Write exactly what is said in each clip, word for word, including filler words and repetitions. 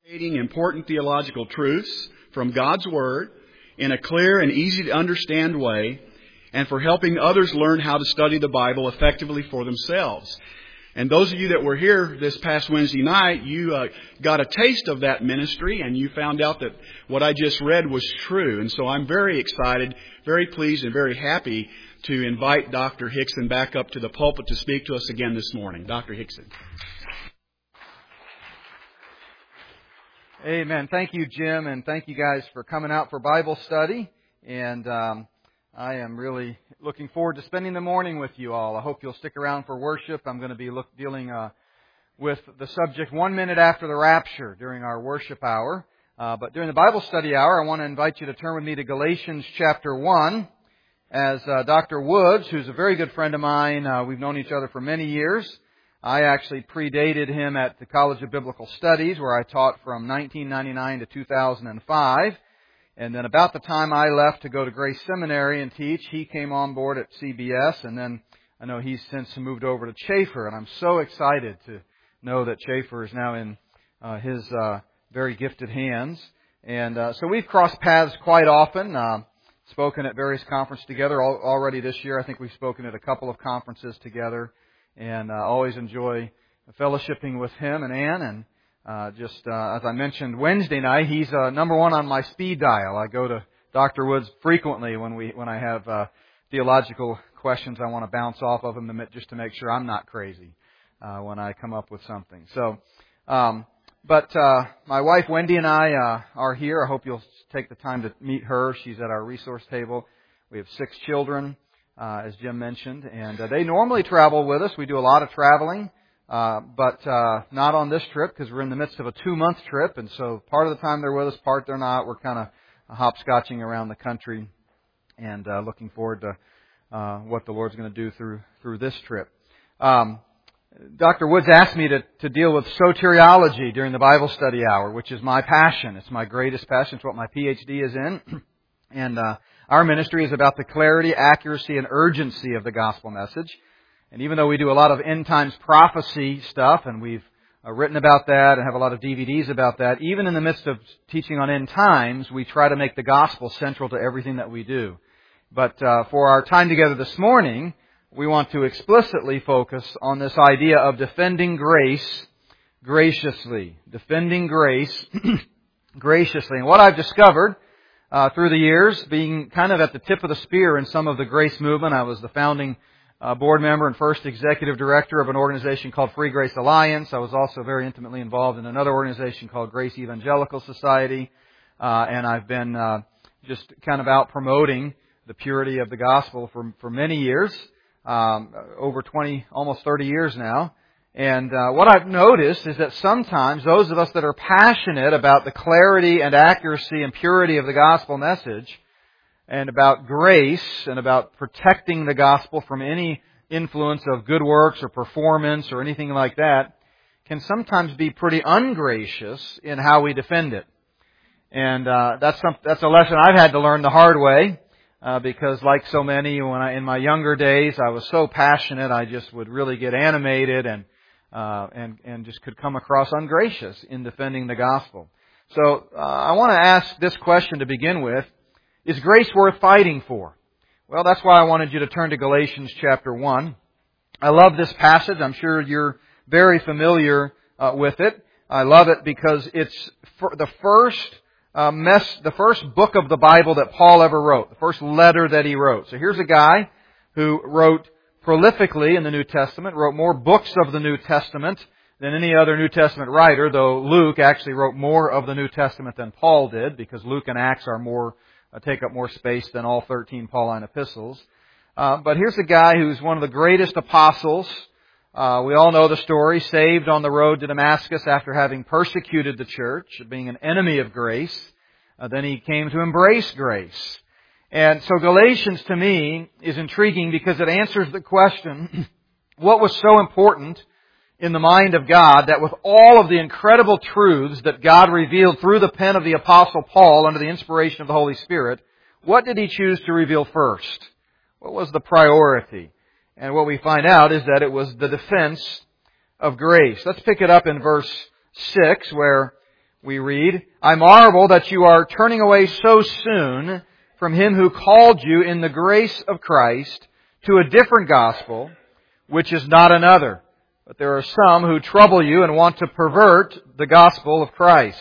Stating important theological truths from God's Word in a clear and easy to understand way, and for helping others learn how to study the Bible effectively for themselves. And those of you that were here this past Wednesday night, you uh, got a taste of that ministry, and you found out that what I just read was true. And so I'm very excited, very pleased, and very happy to invite Doctor Hickson back up to the pulpit to speak to us again this morning. Doctor Hickson. Amen. Thank you, Jim, and thank you guys for coming out for Bible study. And um, I am really looking forward to spending the morning with you all. I hope you'll stick around for worship. I'm going to be look, dealing uh, with the subject one minute after the rapture during our worship hour. Uh, but during the Bible study hour, I want to invite you to turn with me to Galatians chapter one. As uh, Doctor Woods, who's a very good friend of mine, uh, we've known each other for many years. I actually predated him at the College of Biblical Studies, where I taught from nineteen ninety-nine to two thousand five. And then about the time I left to go to Grace Seminary and teach, he came on board at C B S. And then I know he's since moved over to Chafer. And I'm so excited to know that Chafer is now in uh, his uh, very gifted hands. And uh, so we've crossed paths quite often, uh, spoken at various conferences together. Al- already this year, I think we've spoken at a couple of conferences together. And uh, always enjoy fellowshipping with him and Ann. And uh, just uh, as I mentioned Wednesday night, he's uh, number one on my speed dial. I go to Doctor Woods frequently when we when I have uh, theological questions I want to bounce off of him to, just to make sure I'm not crazy uh, when I come up with something. So, um, but uh, my wife Wendy and I uh, are here. I hope you'll take the time to meet her. She's at our resource table. We have six children. Uh, as Jim mentioned, and uh, they normally travel with us. We do a lot of traveling, uh, but uh, not on this trip because we're in the midst of a two-month trip, and so part of the time they're with us, part they're not. We're kind of hopscotching around the country and uh, looking forward to uh, what the Lord's going to do through through this trip. Um, Doctor Woods asked me to, to deal with soteriology during the Bible study hour, which is my passion. It's my greatest passion. It's what my P H D is in, and uh, our ministry is about the clarity, accuracy, and urgency of the gospel message. And even though we do a lot of end times prophecy stuff, and we've uh, written about that and have a lot of D V Ds about that, even in the midst of teaching on end times, we try to make the gospel central to everything that we do. But uh, for our time together this morning, we want to explicitly focus on this idea of defending grace graciously. Defending grace graciously. And what I've discovered Uh, through the years, being kind of at the tip of the spear in some of the grace movement. I was the founding uh, board member and first executive director of an organization called Free Grace Alliance. I was also very intimately involved in another organization called Grace Evangelical Society. Uh, and I've been uh, just kind of out promoting the purity of the gospel for, for many years, um, over twenty, almost thirty years now. And uh, what I've noticed is that sometimes those of us that are passionate about the clarity and accuracy and purity of the gospel message and about grace and about protecting the gospel from any influence of good works or performance or anything like that can sometimes be pretty ungracious in how we defend it. And uh, that's some, that's a lesson I've had to learn the hard way uh, because like so many, when I, in my younger days, I was so passionate, I just would really get animated and Uh, and, and just could come across ungracious in defending the gospel. So uh, I want to ask this question to begin with. Is grace worth fighting for? Well, that's why I wanted you to turn to Galatians chapter one. I love this passage. I'm sure you're very familiar uh, with it. I love it because it's the first uh, mess, the first book of the Bible that Paul ever wrote, the first letter that he wrote. So here's a guy who wrote prolifically in the New Testament, wrote more books of the New Testament than any other New Testament writer, though Luke actually wrote more of the New Testament than Paul did, because Luke and Acts are more uh, take up more space than all thirteen Pauline epistles. Uh, but here's a guy who's one of the greatest apostles. Uh, we all know the story, saved on the road to Damascus after having persecuted the church, being an enemy of grace. Uh, then he came to embrace grace. And so Galatians to me is intriguing because it answers the question, what was so important in the mind of God that with all of the incredible truths that God revealed through the pen of the Apostle Paul under the inspiration of the Holy Spirit, what did He choose to reveal first? What was the priority? And what we find out is that it was the defense of grace. Let's pick it up in verse six where we read, I marvel that you are turning away so soon from Him who called you in the grace of Christ to a different gospel, which is not another. But there are some who trouble you and want to pervert the gospel of Christ.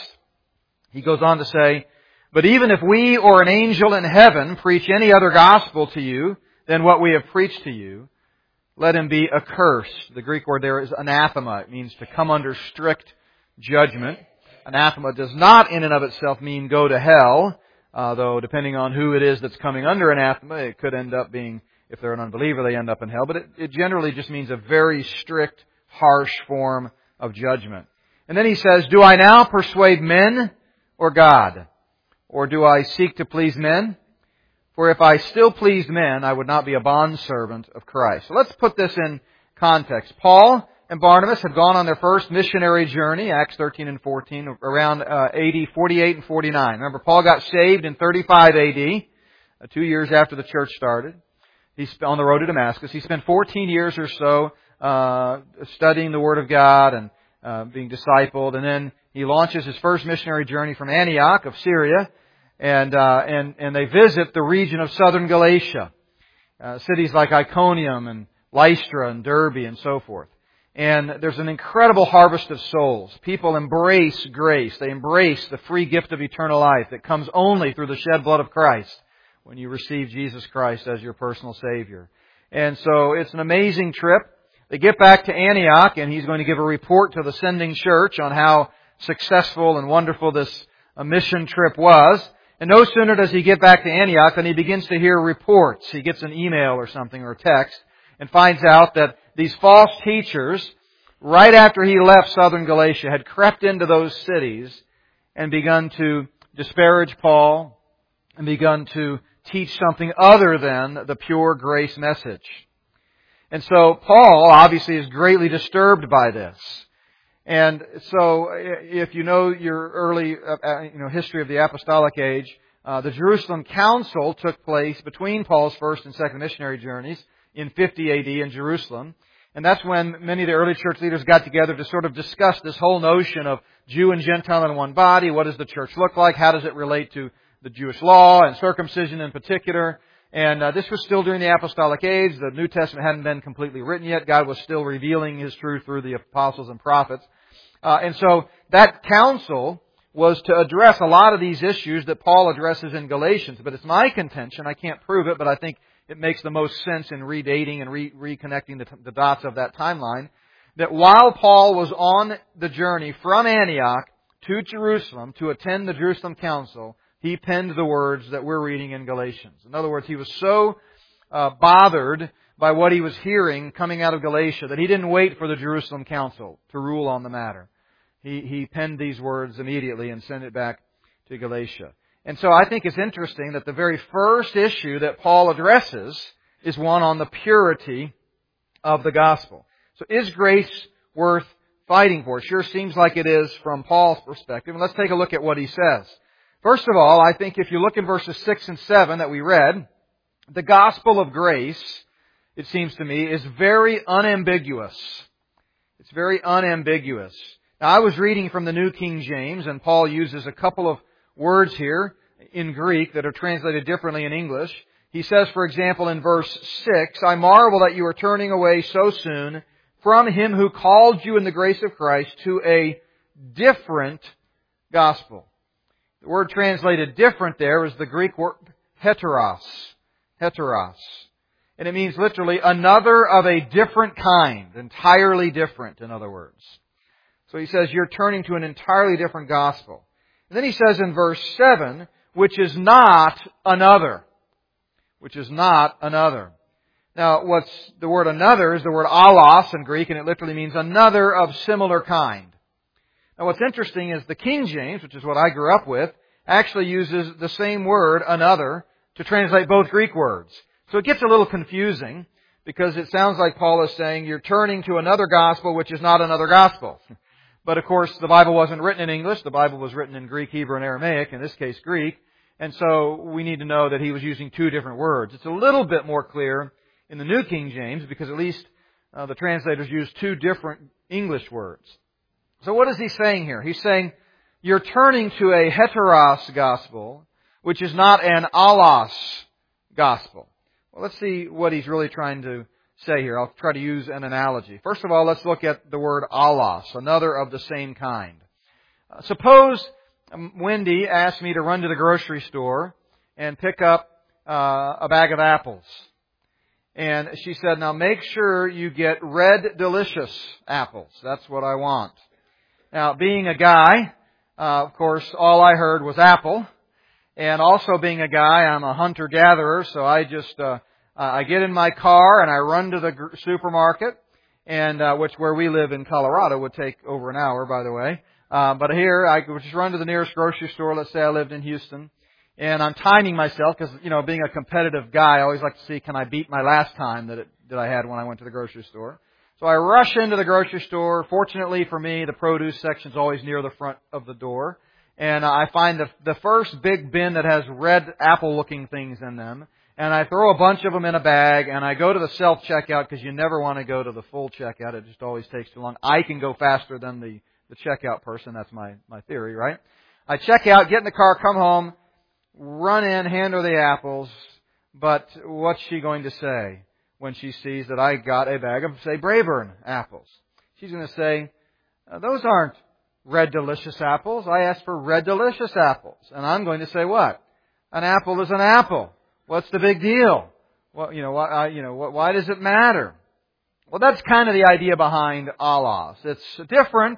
He goes on to say, but even if we or an angel in heaven preach any other gospel to you than what we have preached to you, let him be accursed. The Greek word there is anathema. It means to come under strict judgment. Anathema does not in and of itself mean go to hell, uh, though depending on who it is that's coming under anathema, it could end up being, if they're an unbeliever, they end up in hell. But it, it generally just means a very strict, harsh form of judgment. And then he says, do I now persuade men or God? Or do I seek to please men? For if I still pleased men, I would not be a bondservant of Christ. So let's put this in context. Paul and Barnabas had gone on their first missionary journey, Acts thirteen and fourteen, around uh, A D forty-eight and forty-nine. Remember, Paul got saved in thirty-five A D, uh, two years after the church started. He's on the road to Damascus. He spent fourteen years or so uh, studying the Word of God and uh, being discipled. And then he launches his first missionary journey from Antioch of Syria. And, uh, and, and they visit the region of southern Galatia. Uh, cities like Iconium and Lystra and Derbe and so forth. And there's an incredible harvest of souls. People embrace grace. They embrace the free gift of eternal life that comes only through the shed blood of Christ when you receive Jesus Christ as your personal Savior. And so it's an amazing trip. They get back to Antioch and he's going to give a report to the sending church on how successful and wonderful this uh, mission trip was. And no sooner does he get back to Antioch than he begins to hear reports. He gets an email or something or a text and finds out that these false teachers, right after he left southern Galatia, had crept into those cities and begun to disparage Paul and begun to teach something other than the pure grace message. And so Paul obviously is greatly disturbed by this. And so, if you know your early, you know, history of the apostolic age, uh, the Jerusalem Council took place between Paul's first and second missionary journeys in fifty A D in Jerusalem. And that's when many of the early church leaders got together to sort of discuss this whole notion of Jew and Gentile in one body. What does the church look like? How does it relate to the Jewish law and circumcision in particular? And uh, this was still during the apostolic age. The New Testament hadn't been completely written yet. God was still revealing His truth through the apostles and prophets. Uh, and so that council was to address a lot of these issues that Paul addresses in Galatians. But it's my contention, I can't prove it, but I think it makes the most sense in redating and re- reconnecting the, the dots of that timeline, that while Paul was on the journey from Antioch to Jerusalem to attend the Jerusalem Council, he penned the words that we're reading in Galatians. In other words, he was so uh, bothered by what he was hearing coming out of Galatia that he didn't wait for the Jerusalem Council to rule on the matter. He, he penned these words immediately and sent it back to Galatia. And so I think it's interesting that the very first issue that Paul addresses is one on the purity of the gospel. So is grace worth fighting for? It sure seems like it is from Paul's perspective. And let's take a look at what he says. First of all, I think if you look in verses six and seven that we read, the gospel of grace, it seems to me, is very unambiguous. It's very unambiguous. Now, I was reading from the New King James, and Paul uses a couple of words here in Greek that are translated differently in English. He says, for example, in verse six, I marvel that you are turning away so soon from Him who called you in the grace of Christ to a different gospel. The word translated different there is the Greek word heteros. Heteros. And it means literally another of a different kind. Entirely different, in other words. So he says you're turning to an entirely different gospel. And then he says in verse seven, which is not another. Which is not another. Now, what's the word another is the word allos in Greek, and it literally means another of similar kind. Now, what's interesting is the King James, which is what I grew up with, actually uses the same word, another, to translate both Greek words. So it gets a little confusing because it sounds like Paul is saying you're turning to another gospel which is not another gospel. But of course, the Bible wasn't written in English. The Bible was written in Greek, Hebrew, and Aramaic, in this case Greek. And so we need to know that he was using two different words. It's a little bit more clear in the New King James because at least uh, the translators use two different English words. So what is he saying here? He's saying you're turning to a heteros gospel, which is not an allos gospel. Well, let's see what he's really trying to say here. I'll try to use an analogy. First of all, let's look at the word allos, another of the same kind. Uh, suppose Wendy asked me to run to the grocery store and pick up uh, a bag of apples. And she said, now make sure you get red delicious apples. That's what I want. Now, being a guy, uh, of course, all I heard was apple. And also being a guy, I'm a hunter-gatherer, so I just, uh, I get in my car and I run to the gr- supermarket, and, uh, which where we live in Colorado would take over an hour, by the way. Uh, but here, I would just run to the nearest grocery store. Let's say I lived in Houston. And I'm timing myself because, you know, being a competitive guy, I always like to see, can I beat my last time that it, that I had when I went to the grocery store. So I rush into the grocery store. Fortunately for me, the produce section is always near the front of the door. And I find the, the first big bin that has red apple-looking things in them. And I throw a bunch of them in a bag, and I go to the self-checkout because you never want to go to the full checkout. It just always takes too long. I can go faster than the, the checkout person. That's my, my theory, right? I check out, get in the car, come home, run in, hand her the apples. But what's she going to say when she sees that I got a bag of, say, Braeburn apples? She's going to say, those aren't red delicious apples. I asked for red delicious apples. And I'm going to say what? An apple is an apple. What's the big deal? Well, you know, why, you know, why does it matter? Well, that's kind of the idea behind allos. It's different,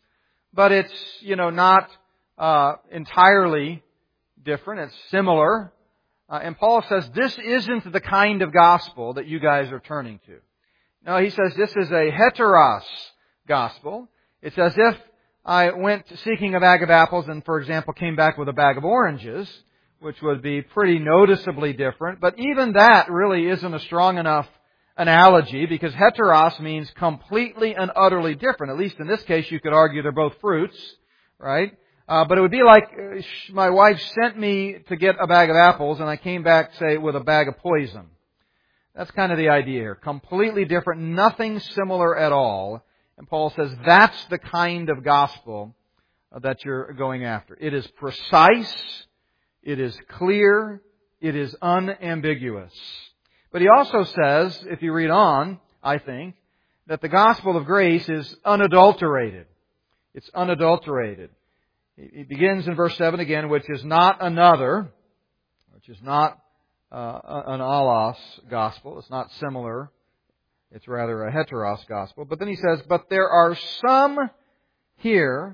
but it's, you know, not uh, entirely different. It's similar. Uh, and Paul says this isn't the kind of gospel that you guys are turning to. No, he says this is a heteros gospel. It's as if I went seeking a bag of apples and, for example, came back with a bag of oranges, which would be pretty noticeably different. But even that really isn't a strong enough analogy because heteros means completely and utterly different. At least in this case, you could argue they're both fruits, right? Uh, but it would be like uh, my wife sent me to get a bag of apples and I came back, say, with a bag of poison. That's kind of the idea here. Completely different, nothing similar at all. And Paul says that's the kind of gospel that you're going after. It is precise. It is clear. It is unambiguous. But he also says, if you read on, I think, that the gospel of grace is unadulterated. It's unadulterated. He begins in verse seven again, which is not another, which is not uh, an allos gospel. It's not similar. It's rather a heteros gospel. But then he says, but there are some here,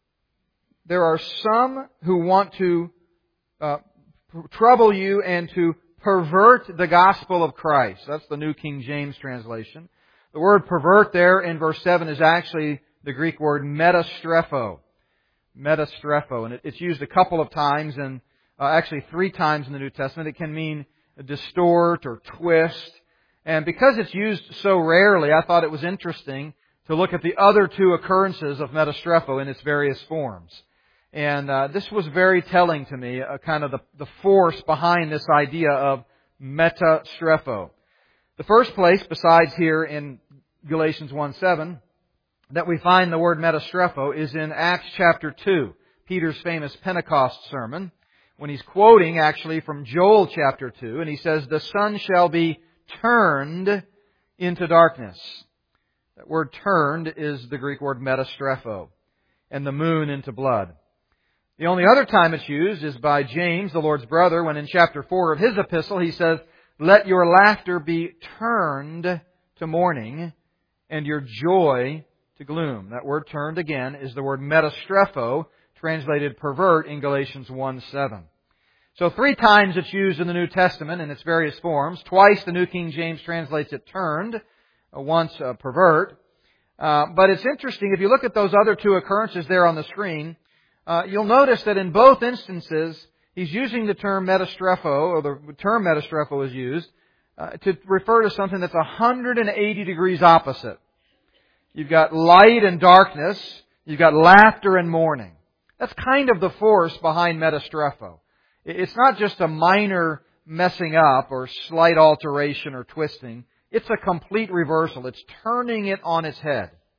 there are some who want to uh, trouble you and to pervert the gospel of Christ. That's the New King James translation. The word pervert there in verse seven is actually the Greek word metastrepho. Metastrepho. And it's used a couple of times, and uh, actually three times in the New Testament. It can mean distort or twist. And because it's used so rarely, I thought it was interesting to look at the other two occurrences of metastrepho in its various forms. And uh, this was very telling to me, uh, kind of the, the force behind this idea of metastrepho. The first place, besides here in Galatians one seven, that we find the word metastrepho is in Acts chapter two, Peter's famous Pentecost sermon, when he's quoting actually from Joel chapter two, and he says, the sun shall be turned into darkness. That word turned is the Greek word metastrepho, and the moon into blood. The only other time it's used is by James, the Lord's brother, when in chapter four of his epistle he says, let your laughter be turned to mourning and your joy to gloom. That word turned again is the word metastrepho, translated pervert in Galatians one seven. So three times it's used in the New Testament in its various forms. Twice the New King James translates it turned, once uh, pervert. Uh, but it's interesting, if you look at those other two occurrences there on the screen, uh, you'll notice that in both instances, he's using the term metastrepho, or the term metastrepho is used, uh, to refer to something that's one hundred eighty degrees opposite. You've got light and darkness. You've got laughter and mourning. That's kind of the force behind metastrepho. It's not just a minor messing up or slight alteration or twisting. It's a complete reversal. It's turning it on its head.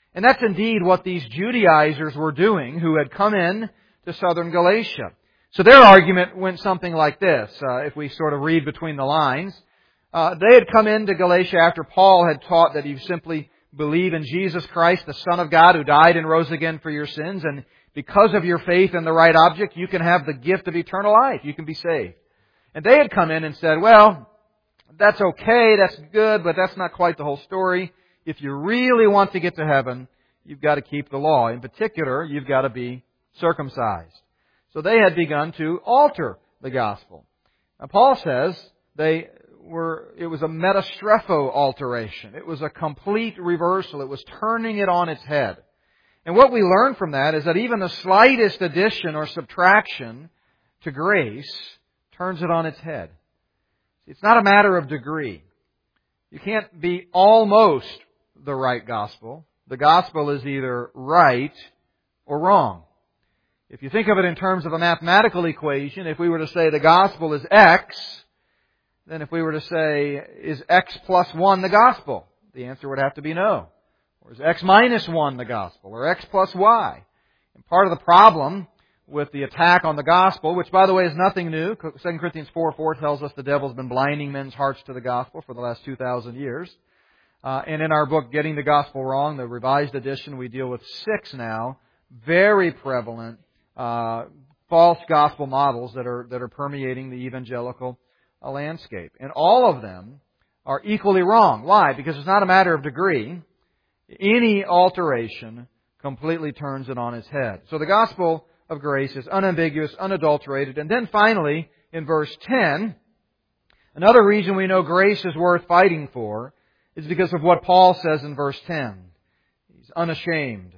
And that's indeed what these Judaizers were doing who had come in to southern Galatia. So their argument went something like this, uh, if we sort of read between the lines. Uh, they had come into Galatia after Paul had taught that you simply believe in Jesus Christ, the Son of God, who died and rose again for your sins, and because of your faith in the right object, you can have the gift of eternal life. You can be saved. And they had come in and said, well, that's okay, that's good, but that's not quite the whole story. If you really want to get to heaven, you've got to keep the law. In particular, you've got to be circumcised. So they had begun to alter the gospel. Now Paul says they were, it was a metastrepho alteration. It was a complete reversal. It was turning it on its head. And what we learn from that is that even the slightest addition or subtraction to grace turns it on its head. It's not a matter of degree. You can't be almost the right gospel. The gospel is either right or wrong. If you think of it in terms of a mathematical equation, if we were to say the gospel is X, then if we were to say, is X plus one the gospel? The answer would have to be no. Or is X minus one the gospel? Or X plus Y? And part of the problem with the attack on the gospel, which by the way is nothing new, Second Corinthians four four tells us the devil's been blinding men's hearts to the gospel for the last two thousand years. Uh, and in our book, Getting the Gospel Wrong, the revised edition, we deal with six now, very prevalent Uh, false gospel models that are that are permeating the evangelical uh, landscape. And all of them are equally wrong. Why? Because it's not a matter of degree. Any alteration completely turns it on its head. So the gospel of grace is unambiguous, unadulterated. And then finally, in verse ten, another reason we know grace is worth fighting for is because of what Paul says in verse ten. He's unashamed.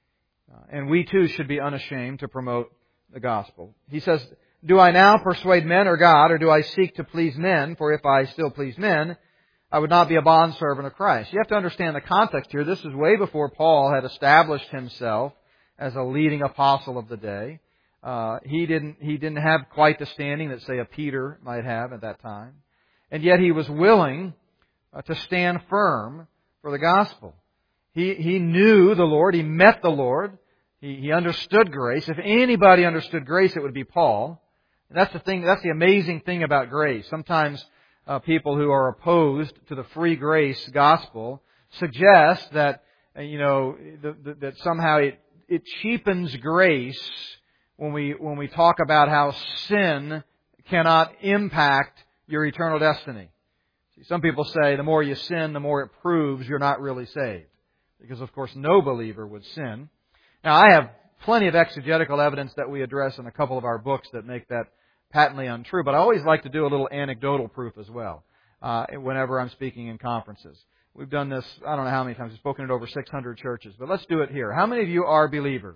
And we too should be unashamed to promote the gospel. He says, do I now persuade men or God, or do I seek to please men? For if I still please men, I would not be a bondservant of Christ. You have to understand the context here. This is way before Paul had established himself as a leading apostle of the day. Uh, he didn't, he didn't have quite the standing that, say, a Peter might have at that time. And yet he was willing uh, to stand firm for the gospel. He, he knew the Lord. He met the Lord. He, he understood grace. If anybody understood grace, it would be Paul. And that's the thing. That's the amazing thing about grace. Sometimes uh, people who are opposed to the free grace gospel suggest that uh, you know the, the, that somehow it it cheapens grace when we when we talk about how sin cannot impact your eternal destiny. See, some people say the more you sin, the more it proves you're not really saved. Because, of course, no believer would sin. Now, I have plenty of exegetical evidence that we address in a couple of our books that make that patently untrue. But I always like to do a little anecdotal proof as well uh, whenever I'm speaking in conferences. We've done this, I don't know how many times. We've spoken at over six hundred churches. But let's do it here. How many of you are believers?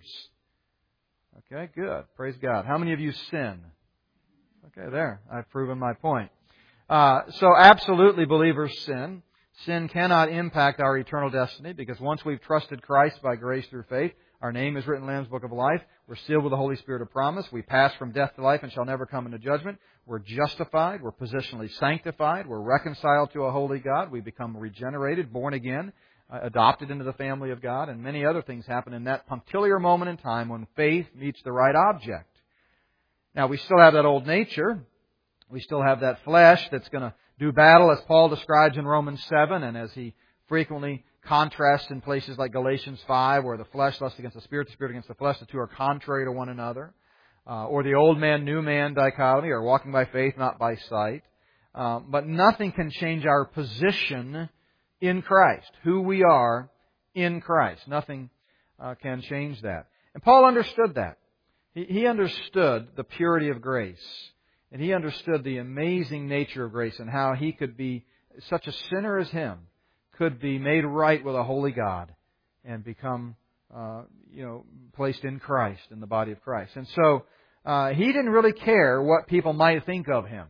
Okay, good. Praise God. How many of you sin? Okay, there. I've proven my point. Uh, so, absolutely, believers sin. Sin cannot impact our eternal destiny because once we've trusted Christ by grace through faith, our name is written in the Lamb's Book of Life. We're sealed with the Holy Spirit of promise. We pass from death to life and shall never come into judgment. We're justified. We're positionally sanctified. We're reconciled to a holy God. We become regenerated, born again, uh, adopted into the family of God. And many other things happen in that punctiliar moment in time when faith meets the right object. Now, we still have that old nature. We still have that flesh that's going to do battle, as Paul describes in Romans seven, and as he frequently contrasts in places like Galatians five, where the flesh lusts against the Spirit, the Spirit against the flesh, the two are contrary to one another. Uh, or the old man, new man dichotomy, or walking by faith, not by sight. Um, but nothing can change our position in Christ, who we are in Christ. Nothing uh, can change that. And Paul understood that. He, he understood the purity of grace. And he understood the amazing nature of grace and how he could be, such a sinner as him, could be made right with a holy God and become, uh, you know, placed in Christ, in the body of Christ. And so uh, he didn't really care what people might think of him.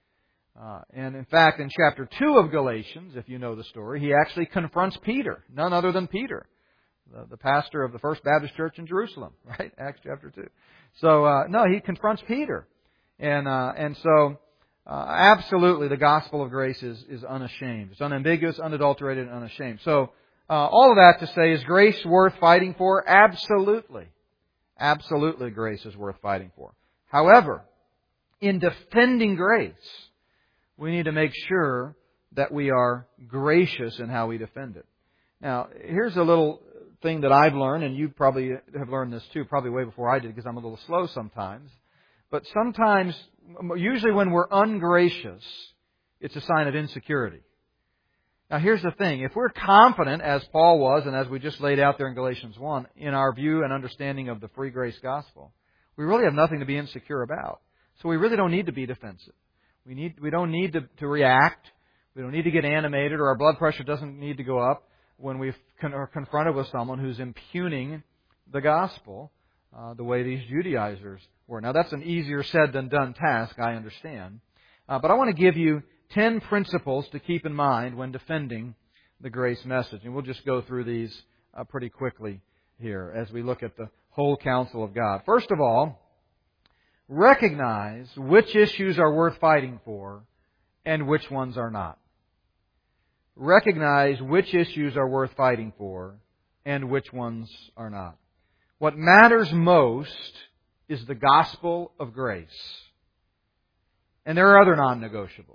Uh, and in fact, in chapter two of Galatians, if you know the story, he actually confronts Peter, none other than Peter, the, the pastor of the First Baptist Church in Jerusalem, right? Acts chapter two. So, uh, no, he confronts Peter. And uh, and so, uh, absolutely, the gospel of grace is, is unashamed. It's unambiguous, unadulterated, and unashamed. So, uh, all of that to say, is grace worth fighting for? Absolutely. Absolutely, grace is worth fighting for. However, in defending grace, we need to make sure that we are gracious in how we defend it. Now, here's a little thing that I've learned, and you probably have learned this too, probably way before I did, because I'm a little slow sometimes. But sometimes, usually when we're ungracious, it's a sign of insecurity. Now, here's the thing. If we're confident, as Paul was, and as we just laid out there in Galatians one, in our view and understanding of the free grace gospel, we really have nothing to be insecure about. So we really don't need to be defensive. We need, we don't need to, to react. We don't need to get animated, or our blood pressure doesn't need to go up when we are confronted with someone who's impugning the gospel uh, the way these Judaizers were. Now, that's an easier said than done task, I understand. Uh, but I want to give you ten principles to keep in mind when defending the grace message. And we'll just go through these uh, pretty quickly here as we look at the whole counsel of God. First of all, recognize which issues are worth fighting for and which ones are not. Recognize which issues are worth fighting for and which ones are not. What matters most is the gospel of grace. And there are other non-negotiables.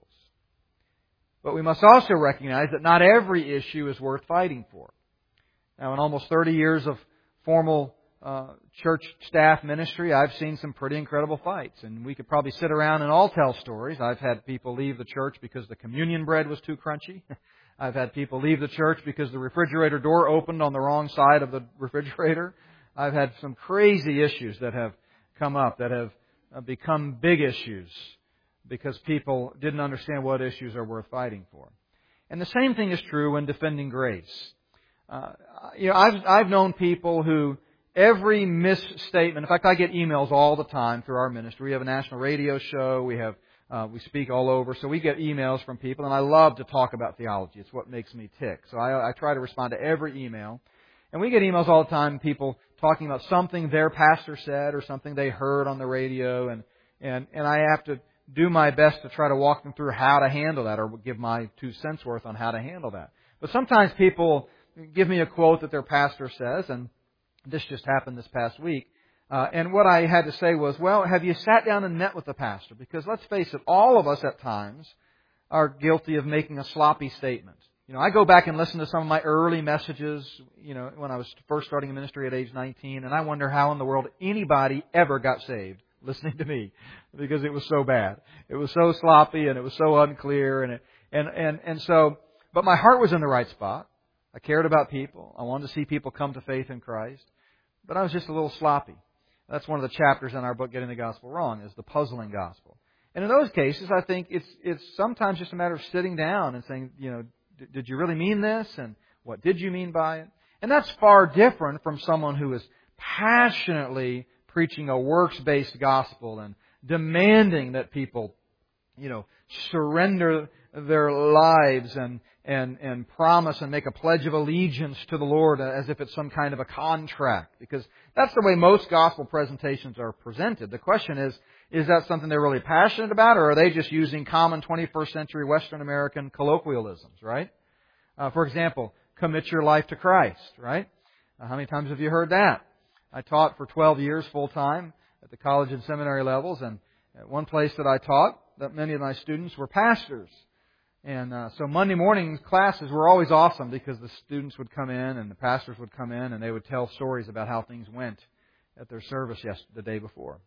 But we must also recognize that not every issue is worth fighting for. Now, in almost thirty years of formal uh, church staff ministry, I've seen some pretty incredible fights. And we could probably sit around and all tell stories. I've had people leave the church because the communion bread was too crunchy. I've had people leave the church because the refrigerator door opened on the wrong side of the refrigerator. I've had some crazy issues that have come up that have become big issues because people didn't understand what issues are worth fighting for. And the same thing is true when defending grace. Uh, you know, I've, I've known people who every misstatement, in fact, I get emails all the time through our ministry. We have a national radio show. We have Uh, we speak all over, so we get emails from people, and I love to talk about theology. It's what makes me tick. So I, I try to respond to every email. And we get emails all the time, people talking about something their pastor said or something they heard on the radio, and, and, and I have to do my best to try to walk them through how to handle that or give my two cents worth on how to handle that. But sometimes people give me a quote that their pastor says, and this just happened this past week. Uh, and what I had to say was, well, have you sat down and met with the pastor? Because let's face it, all of us at times are guilty of making a sloppy statement. You know, I go back and listen to some of my early messages, you know, when I was first starting in ministry at age nineteen, and I wonder how in the world anybody ever got saved listening to me, because it was so bad. It was so sloppy and it was so unclear, and it, and and and so, but my heart was in the right spot. I cared about people. I wanted to see people come to faith in Christ, but I was just a little sloppy. That's one of the chapters in our book, Getting the Gospel Wrong, is the puzzling gospel. And in those cases, I think it's it's sometimes just a matter of sitting down and saying, you know, did you really mean this? And what did you mean by it? And that's far different from someone who is passionately preaching a works-based gospel and demanding that people, you know, surrender their lives and and and promise and make a pledge of allegiance to the Lord as if it's some kind of a contract. Because that's the way most gospel presentations are presented. The question is, is that something they're really passionate about, or are they just using common twenty-first century Western American colloquialisms, right? Uh, for example, commit your life to Christ, right? Uh, how many times have you heard that? I taught for twelve years full-time at the college and seminary levels, and at one place that I taught, that many of my students were pastors. And uh, so Monday morning classes were always awesome because the students would come in and the pastors would come in and they would tell stories about how things went at their service yesterday, the day before.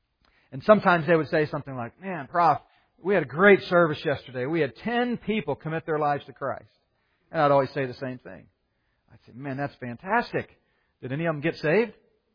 And sometimes they would say something like, man, Prof, we had a great service yesterday. We had ten people commit their lives to Christ. And I'd always say the same thing. I'd say, man, that's fantastic. Did any of them get saved?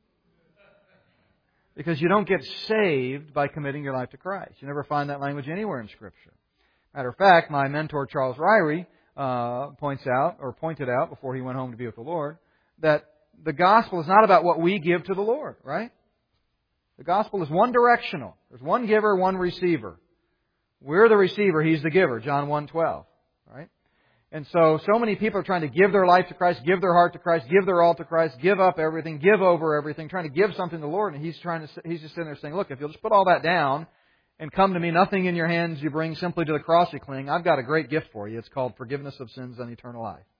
Because you don't get saved by committing your life to Christ. You never find that language anywhere in Scripture. Matter of fact, my mentor Charles Ryrie uh, points out, or pointed out before he went home to be with the Lord, that the gospel is not about what we give to the Lord, right? The gospel is one directional. There's one giver, one receiver. We're the receiver, He's the giver, John one twelve, right? And so, so many people are trying to give their life to Christ, give their heart to Christ, give their all to Christ, give up everything, give over everything, trying to give something to the Lord. And He's trying to, He's just sitting there saying, look, if you'll just put all that down and come to me, nothing in your hands you bring, simply to the cross you cling, I've got a great gift for you. It's called forgiveness of sins and eternal life.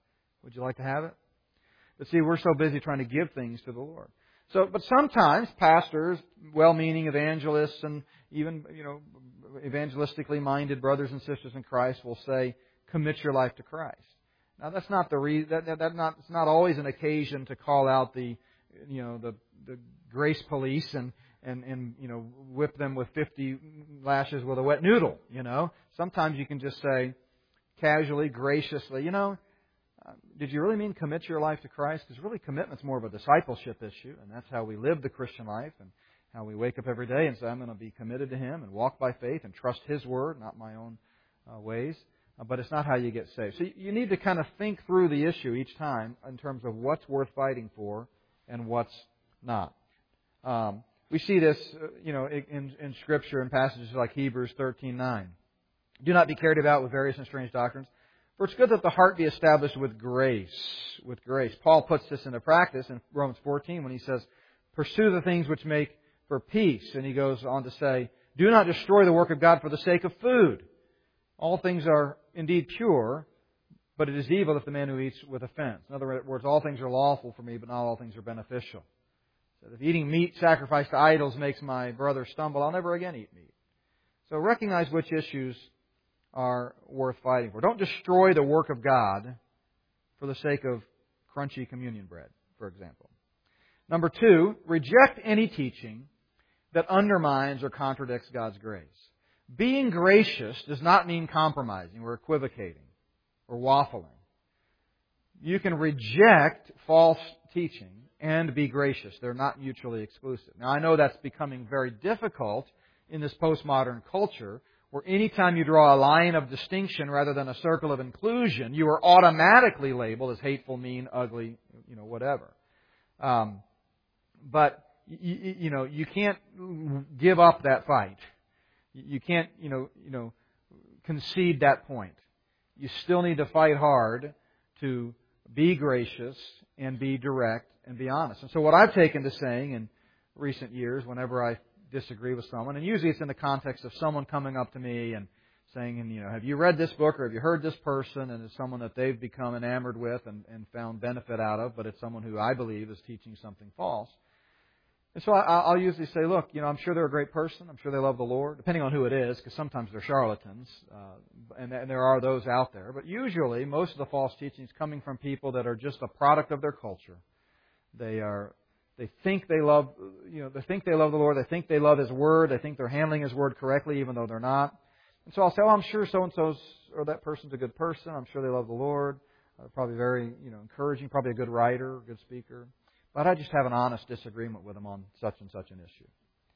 Would you like to have it? But see, we're so busy trying to give things to the Lord. So, but sometimes pastors, well-meaning evangelists, and even, you know, evangelistically minded brothers and sisters in Christ will say, commit your life to Christ. Now, that's not the re- that, that, that not it's not always an occasion to call out the, you know, the the grace police and and and you know whip them with fifty lashes with a wet noodle. You know, sometimes you can just say casually, graciously, you know, uh, did you really mean commit your life to Christ? Because really, commitment's more of a discipleship issue, and that's how we live the Christian life, and how we wake up every day and say, I'm going to be committed to Him and walk by faith and trust His Word, not my own uh, ways. Uh, but it's not how you get saved. So you need to kind of think through the issue each time in terms of what's worth fighting for and what's not. Um, we see this, uh, you know, in, in Scripture in passages like Hebrews thirteen nine. Do not be carried about with various and strange doctrines, for it's good that the heart be established with grace. With grace. Paul puts this into practice in Romans fourteen when he says, pursue the things which make for peace. And he goes on to say, do not destroy the work of God for the sake of food. All things are indeed pure, but it is evil if the man who eats with offense. In other words, all things are lawful for me, but not all things are beneficial. So if eating meat sacrificed to idols makes my brother stumble, I'll never again eat meat. So recognize which issues are worth fighting for. Don't destroy the work of God for the sake of crunchy communion bread, for example. Number two, reject any teaching that undermines or contradicts God's grace. Being gracious does not mean compromising or equivocating or waffling. You can reject false teaching and be gracious. They're not mutually exclusive. Now, I know that's becoming very difficult in this postmodern culture, where anytime you draw a line of distinction rather than a circle of inclusion, you are automatically labeled as hateful, mean, ugly, you know, whatever. Um, but, you, you know, you can't give up that fight. You can't, you know, you know, concede that point. You still need to fight hard to be gracious and be direct and be honest. And so what I've taken to saying in recent years, whenever I disagree with someone, and usually it's in the context of someone coming up to me and saying, and you know, have you read this book or have you heard this person? And it's someone that they've become enamored with and, and found benefit out of, but it's someone who I believe is teaching something false. And so I'll usually say, look, you know, I'm sure they're a great person. I'm sure they love the Lord, depending on who it is, because sometimes they're charlatans, uh, and, and there are those out there. But usually, most of the false teaching is coming from people that are just a product of their culture. They are, they think they love, you know, they think they love the Lord. They think they love His Word. They think they're handling His Word correctly, even though they're not. And so I'll say, oh, I'm sure so-and-so's, or that person's a good person. I'm sure they love the Lord. Uh, probably very, you know, encouraging. Probably a good writer, good speaker. But I just have an honest disagreement with them on such and such an issue.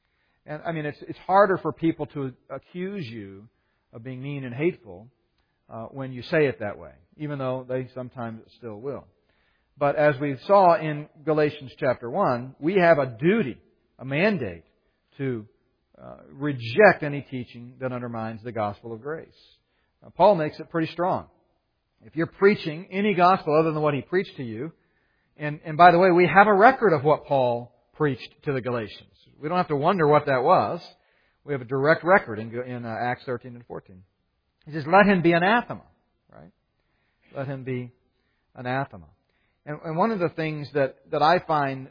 And I mean, it's it's harder for people to accuse you of being mean and hateful uh, when you say it that way, even though they sometimes still will. But as we saw in Galatians chapter one, we have a duty, a mandate to uh, reject any teaching that undermines the gospel of grace. Now, Paul makes it pretty strong. If you're preaching any gospel other than what he preached to you, And, and by the way, we have a record of what Paul preached to the Galatians. We don't have to wonder what that was. We have a direct record in, in uh, Acts thirteen and fourteen. He says, let him be anathema, right? Let him be anathema. And, and one of the things that, that I find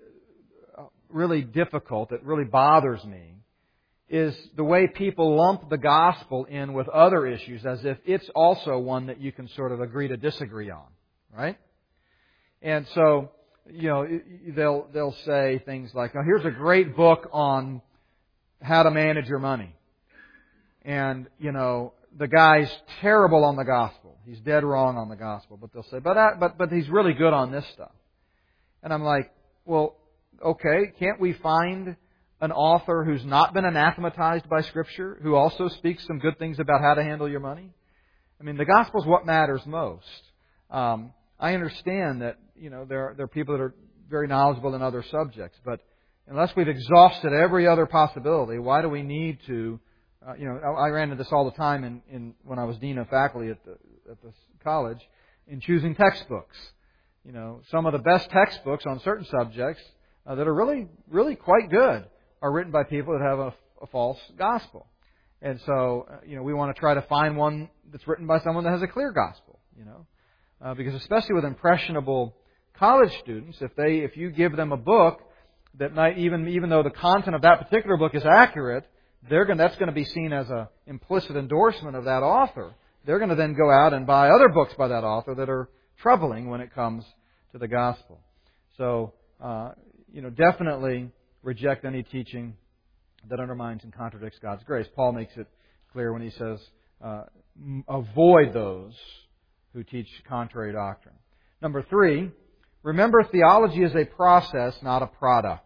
really difficult, that really bothers me, is the way people lump the gospel in with other issues as if it's also one that you can sort of agree to disagree on, right? And so, you know, they'll they'll say things like, "Oh, here's a great book on how to manage your money," and you know, the guy's terrible on the gospel. He's dead wrong on the gospel. But they'll say, "But I, but but he's really good on this stuff." And I'm like, "Well, okay, can't we find an author who's not been anathematized by Scripture, who also speaks some good things about how to handle your money?" I mean, the gospel is what matters most. Um, I understand that, you know, there are, there are people that are very knowledgeable in other subjects, but unless we've exhausted every other possibility, why do we need to, uh, you know, I, I ran into this all the time in, in when I was dean of faculty at the, at the college, in choosing textbooks. You know, some of the best textbooks on certain subjects uh, that are really, really quite good are written by people that have a, a false gospel. And so, uh, you know, we want to try to find one that's written by someone that has a clear gospel, you know. Uh, because especially with impressionable college students, if they, if you give them a book that might even, even though the content of that particular book is accurate, they're going, that's going to be seen as an implicit endorsement of that author. They're going to then go out and buy other books by that author that are troubling when it comes to the gospel. So, uh, you know, definitely reject any teaching that undermines and contradicts God's grace. Paul makes it clear when he says, uh, avoid those who teach contrary doctrine. Number three, remember theology is a process, not a product.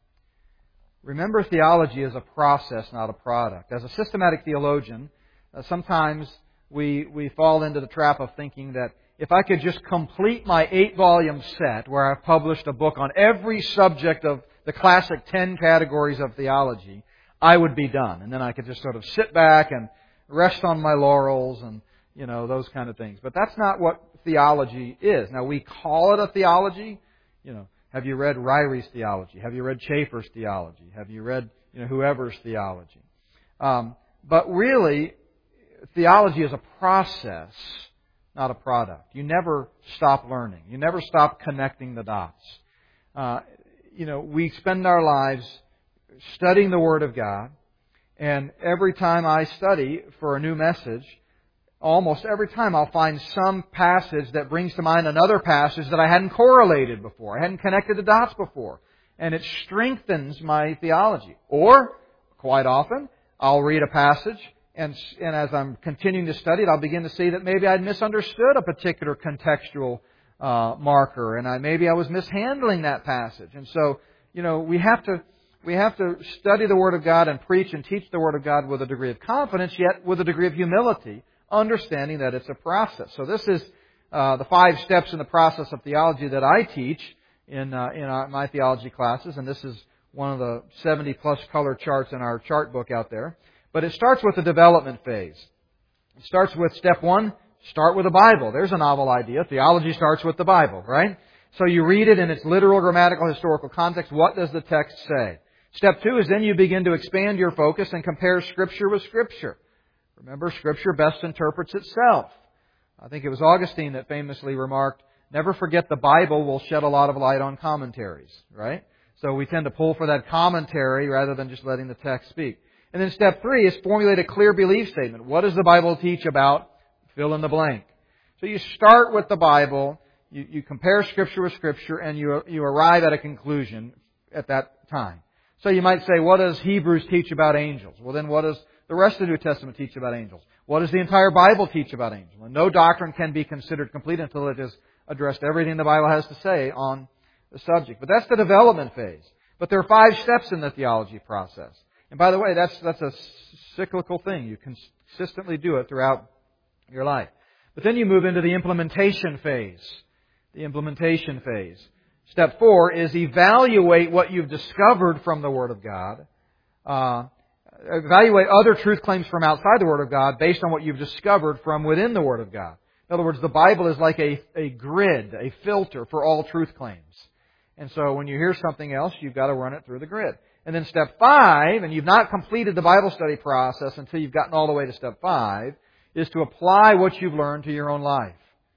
Remember theology is a process, not a product. As a systematic theologian, uh, sometimes we we fall into the trap of thinking that if I could just complete my eight-volume set where I've published a book on every subject of the classic ten categories of theology, I would be done. And then I could just sort of sit back and rest on my laurels and, you know, those kind of things. But that's not what theology is. Now, we call it a theology. You know, have you read Ryrie's theology? Have you read Chafer's theology? Have you read, you know, whoever's theology? Um, but really, theology is a process, not a product. You never stop learning. You never stop connecting the dots. Uh, you know, we spend our lives studying the Word of God, and every time I study for a new message, almost every time I'll find some passage that brings to mind another passage that I hadn't correlated before. I hadn't connected the dots before. And it strengthens my theology. Or, quite often, I'll read a passage, and, and as I'm continuing to study it, I'll begin to see that maybe I'd misunderstood a particular contextual uh, marker, and I maybe I was mishandling that passage. And so, you know, we have to we have to study the Word of God and preach and teach the Word of God with a degree of confidence, yet with a degree of humility, understanding that it's a process. So this is uh, the five steps in the process of theology that I teach in uh, in our, my theology classes, and this is one of the seventy plus color charts in our chart book out there. But it starts with the development phase. It starts with step one, start with the Bible. There's a novel idea. Theology starts with the Bible, right? So you read it in its literal, grammatical, historical context. What does the text say? Step two is then you begin to expand your focus and compare Scripture with Scripture. Remember, Scripture best interprets itself. I think it was Augustine that famously remarked, never forget the Bible will shed a lot of light on commentaries, right? So we tend to pull for that commentary rather than just letting the text speak. And then step three is formulate a clear belief statement. What does the Bible teach about? Fill in the blank. So you start with the Bible, you, you compare Scripture with Scripture, and you, you arrive at a conclusion at that time. So you might say, what does Hebrews teach about angels? Well, then what does the rest of the New Testament teach about angels? What does the entire Bible teach about angels? And no doctrine can be considered complete until it has addressed everything the Bible has to say on the subject. But that's the development phase. But there are five steps in the theology process. And by the way, that's that's a cyclical thing. You consistently do it throughout your life. But then you move into the implementation phase. The implementation phase. Step four is evaluate what you've discovered from the Word of God. Uh, evaluate other truth claims from outside the Word of God based on what you've discovered from within the Word of God. In other words, the Bible is like a, a grid, a filter for all truth claims. And so when you hear something else, you've got to run it through the grid. And then step five, and you've not completed the Bible study process until you've gotten all the way to step five, is to apply what you've learned to your own life.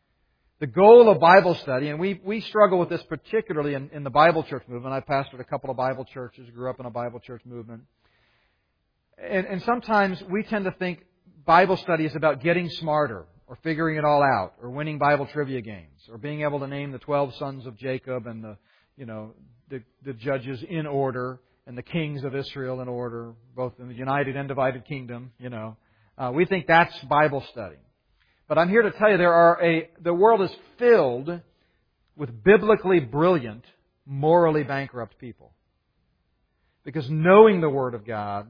The goal of Bible study, and we, we struggle with this particularly in, in the Bible church movement. I pastored a couple of Bible churches, grew up in a Bible church movement. And, and sometimes we tend to think Bible study is about getting smarter, or figuring it all out, or winning Bible trivia games, or being able to name the twelve sons of Jacob and the, you know, the, the judges in order, and the kings of Israel in order, both in the united and divided kingdom, you know. Uh, we think that's Bible study. But I'm here to tell you there are a, the world is filled with biblically brilliant, morally bankrupt people. Because knowing the Word of God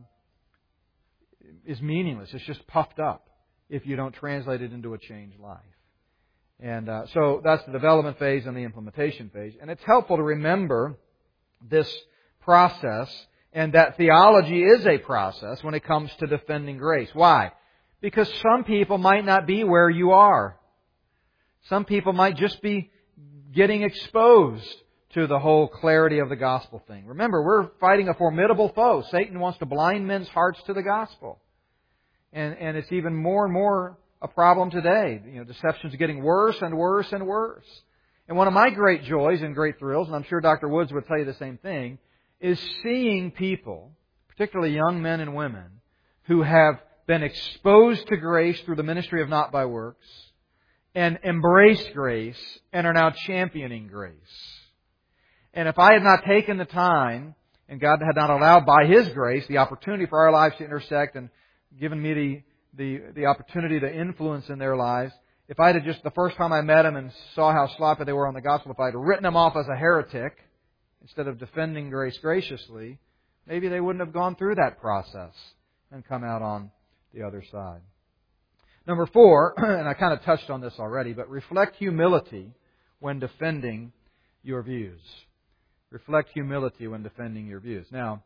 is meaningless. It's just puffed up if you don't translate it into a changed life. And uh, so that's the development phase and the implementation phase. And it's helpful to remember this process and that theology is a process when it comes to defending grace. Why? Because some people might not be where you are. Some people might just be getting exposed to the whole clarity of the gospel thing. Remember, we're fighting a formidable foe. Satan wants to blind men's hearts to the gospel. And, and it's even more and more a problem today. You know, deception's getting worse and worse and worse. And one of my great joys and great thrills, and I'm sure Doctor Woods would tell you the same thing, is seeing people, particularly young men and women, who have been exposed to grace through the ministry of Not by Works and embraced grace and are now championing grace. And if I had not taken the time, and God had not allowed by His grace the opportunity for our lives to intersect and given me the, the, the opportunity to influence in their lives, if I had just, the first time I met them and saw how sloppy they were on the gospel, if I had written them off as a heretic instead of defending grace graciously, maybe they wouldn't have gone through that process and come out on the other side. Number four, and I kind of touched on this already, but reflect humility when defending your views. Reflect humility when defending your views. Now,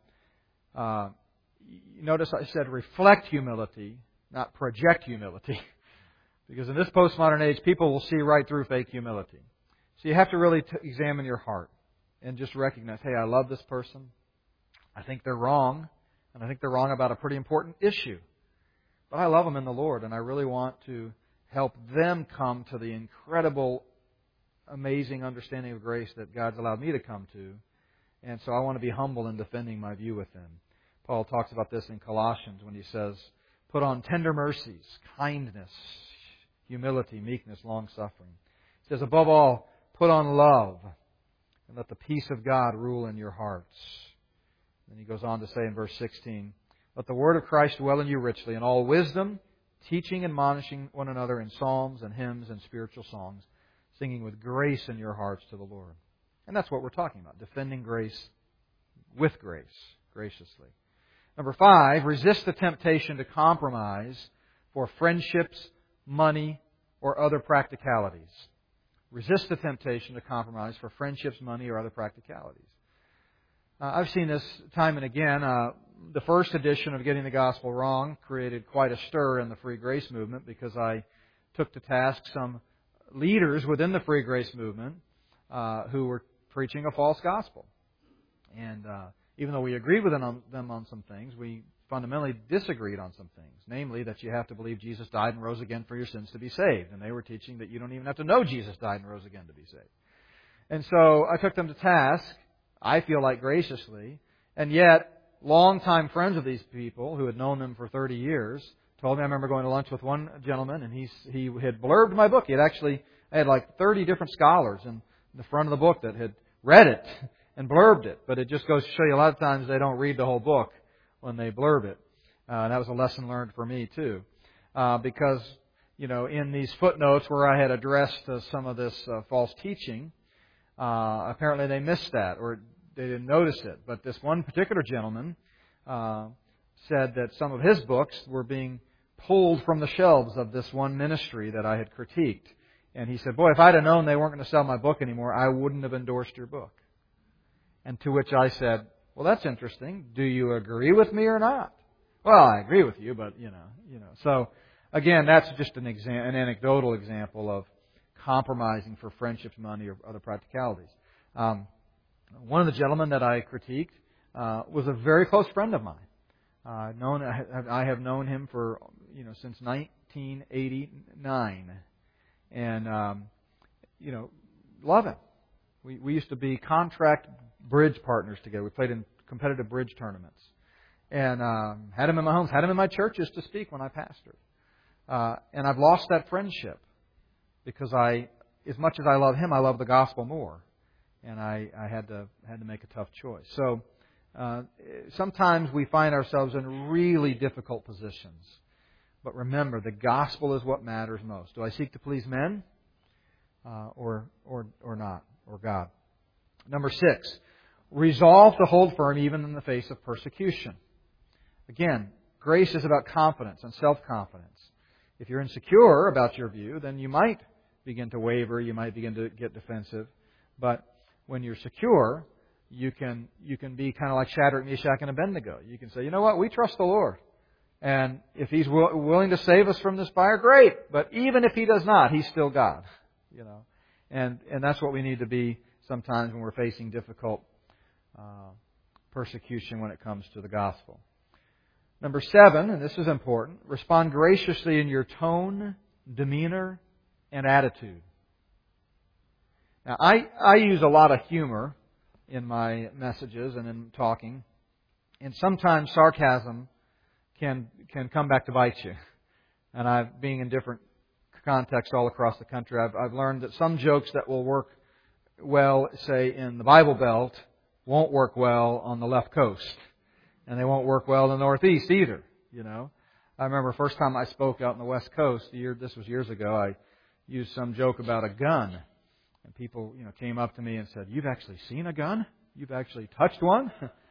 uh, notice I said reflect humility, not project humility. Because in this postmodern age, people will see right through fake humility. So you have to really t- examine your heart and just recognize, hey, I love this person. I think they're wrong. And I think they're wrong about a pretty important issue. But I love them in the Lord, and I really want to help them come to the incredible, amazing understanding of grace that God's allowed me to come to. And so I want to be humble in defending my view with them. Paul talks about this in Colossians when he says, put on tender mercies, kindness, humility, meekness, long-suffering. He says, above all, put on love, and let the peace of God rule in your hearts. Then he goes on to say in verse sixteen, let the word of Christ dwell in you richly, in all wisdom, teaching and admonishing one another in psalms and hymns and spiritual songs, singing with grace in your hearts to the Lord. And that's what we're talking about, defending grace with grace, graciously. Number five, resist the temptation to compromise for friendships, money, or other practicalities. Resist the temptation to compromise for friendships, money, or other practicalities. Uh, I've seen this time and again. Uh, the first edition of Getting the Gospel Wrong created quite a stir in the Free Grace movement because I took to task some leaders within the Free Grace movement uh, who were preaching a false gospel. And uh, even though we agreed with them on, them on some things, we fundamentally disagreed on some things. Namely, that you have to believe Jesus died and rose again for your sins to be saved. And they were teaching that you don't even have to know Jesus died and rose again to be saved. And so I took them to task, I feel like graciously, and yet longtime friends of these people who had known them for thirty years told me, I remember going to lunch with one gentleman, and he he had blurbed my book. He had actually, I had like thirty different scholars in the front of the book that had read it and blurbed it. But it just goes to show you a lot of times they don't read the whole book when they blurb it. Uh, and that was a lesson learned for me too. Uh, because, you know, in these footnotes where I had addressed uh, some of this uh, false teaching, uh, apparently they missed that or they didn't notice it. But this one particular gentleman uh, said that some of his books were being pulled from the shelves of this one ministry that I had critiqued. And he said, boy, if I'd have known they weren't going to sell my book anymore, I wouldn't have endorsed your book. And to which I said, well, that's interesting. Do you agree with me or not? Well, I agree with you, but, you know, you know. So, again, that's just an exam- an anecdotal example of compromising for friendships, money, or other practicalities. Um, one of the gentlemen that I critiqued uh, was a very close friend of mine. Uh, known, I have known him for, you know, since nineteen eighty-nine. And, um, you know, love him. We, we used to be contract bridge partners together. We played in competitive bridge tournaments. And um, had him in my homes, had him in my churches to speak when I pastored. Uh, and I've lost that friendship because I, as much as I love him, I love the gospel more. And I, I had to had to make a tough choice. So uh, sometimes we find ourselves in really difficult positions. But remember, the gospel is what matters most. Do I seek to please men uh, or or or not, or God? Number six, resolve to hold firm even in the face of persecution. Again, grace is about confidence and self-confidence. If you're insecure about your view, then you might begin to waver, you might begin to get defensive. But when you're secure, you can you can be kind of like Shadrach, Meshach, and Abednego. You can say, you know what, we trust the Lord. And if He's will, willing to save us from this fire, great. But even if He does not, He's still God. You know, and and that's what we need to be sometimes when we're facing difficult uh, persecution when it comes to the gospel. Number seven, and this is important, respond graciously in your tone demeanor, and attitude. Now, I, I use a lot of humor in my messages and in talking, and sometimes sarcasm can can come back to bite you. And I've, being in different contexts all across the country, I've, I've learned that some jokes that will work well, say, in the Bible Belt, won't work well on the left coast. And they won't work well in the Northeast either, you know. I remember the first time I spoke out on the West Coast, the year, this was years ago, I used some joke about a gun. And people, you know, came up to me and said, "You've actually seen a gun? You've actually touched one?"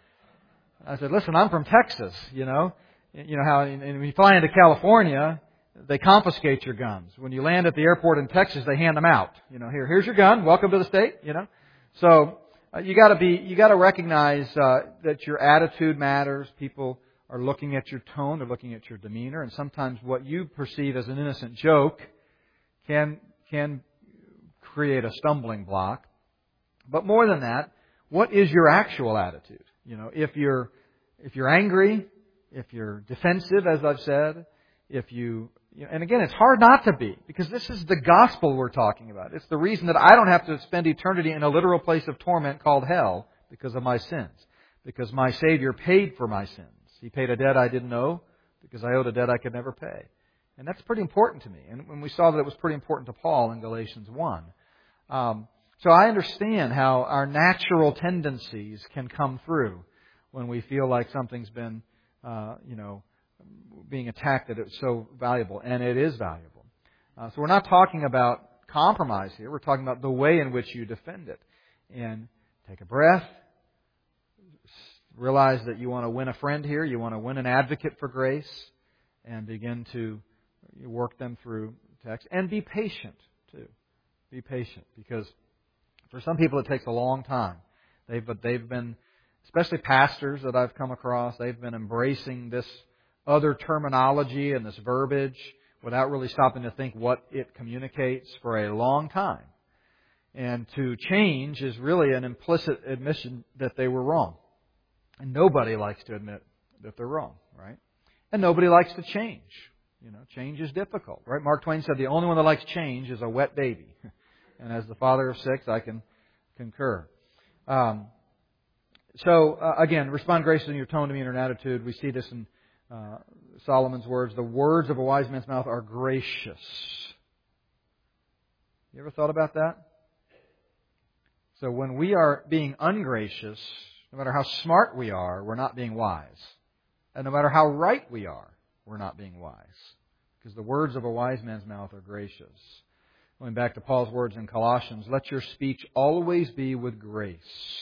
I said, "Listen, I'm from Texas, you know. You know how and when you fly into California, they confiscate your guns. When you land at the airport in Texas, they hand them out. You know, here, here's your gun. Welcome to the state. You know, so uh, you got to be, you got to recognize uh, that your attitude matters. People are looking at your tone, they're looking at your demeanor, and sometimes what you perceive as an innocent joke can can create a stumbling block. But more than that, what is your actual attitude? You know, if you're if you're angry, if you're defensive, as I've said, if you, you know, and again, it's hard not to be, because this is the gospel we're talking about. It's the reason that I don't have to spend eternity in a literal place of torment called hell because of my sins. Because my Savior paid for my sins. He paid a debt I didn't owe because I owed a debt I could never pay. And that's pretty important to me. And when we saw that it was pretty important to Paul in Galatians one. Um, so I understand how our natural tendencies can come through when we feel like something's been, uh, you know, being attacked, that it's so valuable. And it is valuable. Uh, so we're not talking about compromise here. We're talking about the way in which you defend it. And take a breath. Realize that you want to win a friend here. You want to win an advocate for grace. And begin to work them through text. And be patient, too. Be patient. Because for some people it takes a long time. They've, but they've been, especially pastors that I've come across, they've been embracing this other terminology and this verbiage without really stopping to think what it communicates for a long time. And to change is really an implicit admission that they were wrong. And nobody likes to admit that they're wrong, right? And nobody likes to change. You know, change is difficult, right? Mark Twain said the only one that likes change is a wet baby. And as the father of six, I can concur. Um, so, uh, again, respond graciously in your tone, demeanor, and attitude. We see this in uh, Solomon's words. The words of a wise man's mouth are gracious. You ever thought about that? So when we are being ungracious, no matter how smart we are, we're not being wise. And no matter how right we are, we're not being wise. Because the words of a wise man's mouth are gracious. Going back to Paul's words in Colossians, let your speech always be with grace.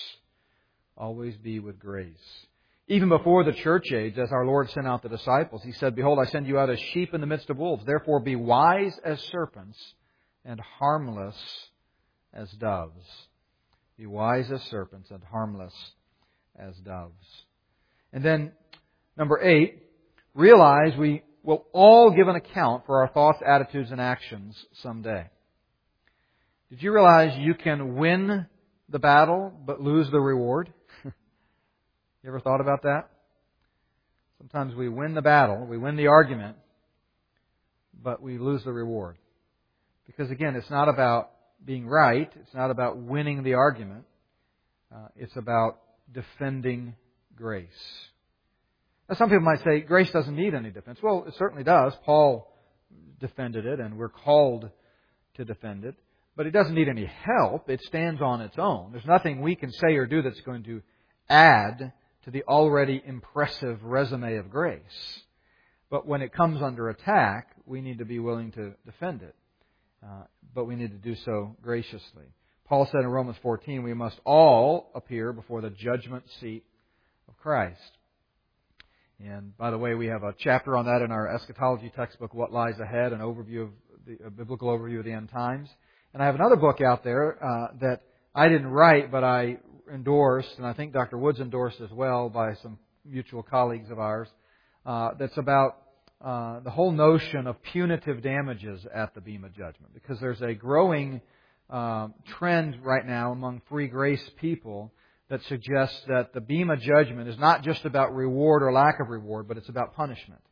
Always be with grace. Even before the church age, as our Lord sent out the disciples, He said, "Behold, I send you out as sheep in the midst of wolves. Therefore be wise as serpents and harmless as doves." Be wise as serpents and harmless as doves. And then, number eight, realize we will all give an account for our thoughts, attitudes, and actions someday. Did you realize you can win the battle but lose the reward? You ever thought about that? Sometimes we win the battle, we win the argument, but we lose the reward. Because again, it's not about being right. It's not about winning the argument. Uh, it's about defending grace. Now, some people might say grace doesn't need any defense. Well, it certainly does. Paul defended it, and we're called to defend it. But it doesn't need any help. It stands on its own. There's nothing we can say or do that's going to add to the already impressive resume of grace. But when it comes under attack, we need to be willing to defend it. Uh, but we need to do so graciously. Paul said in Romans fourteen, we must all appear before the judgment seat of Christ. And by the way, we have a chapter on that in our eschatology textbook, What Lies Ahead, an overview of the, a biblical overview of the end times. And I have another book out there uh, that I didn't write, but I endorsed, and I think Doctor Woods endorsed as well by some mutual colleagues of ours, uh, that's about uh, the whole notion of punitive damages at the Bema judgment. Because there's a growing uh, trend right now among free grace people that suggests that the Bema judgment is not just about reward or lack of reward, but it's about punishment.